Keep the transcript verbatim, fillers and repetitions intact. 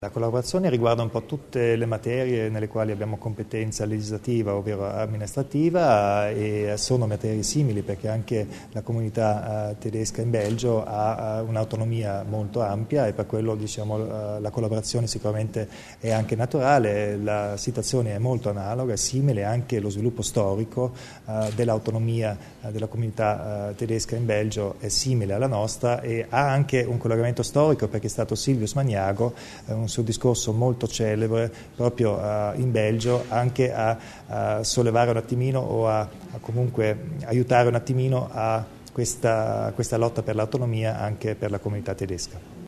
La collaborazione riguarda un po' tutte le materie nelle quali abbiamo competenza legislativa, ovvero amministrativa, e sono materie simili perché anche la comunità tedesca in Belgio ha un'autonomia molto ampia e per quello diciamo, la collaborazione sicuramente è anche naturale. La situazione è molto analoga, è simile anche lo sviluppo storico dell'autonomia della comunità tedesca in Belgio è simile alla nostra e ha anche un collegamento storico perché è stato Silvius Magnago, un suo discorso molto celebre proprio uh, in Belgio anche a, a sollevare un attimino o a, a comunque aiutare un attimino a questa, questa lotta per l'autonomia anche per la comunità tedesca.